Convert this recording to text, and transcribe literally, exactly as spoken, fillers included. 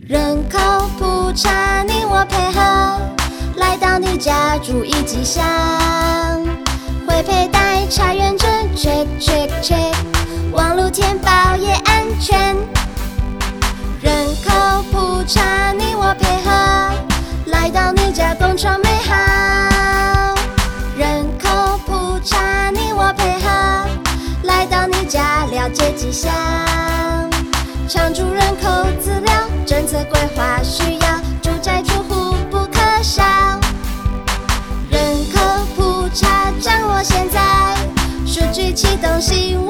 人口普查，你我配合，来到你家注意吉祥。会佩戴查验证 ，check check check， 网路填报也安全。人口普查，你我配合，来到你家共创美好。人口普查，你我配合，来到你家了解吉祥。常住人口资料，政策规划需要，住宅住户不可少。人口普查掌握现在，数据启动新闻。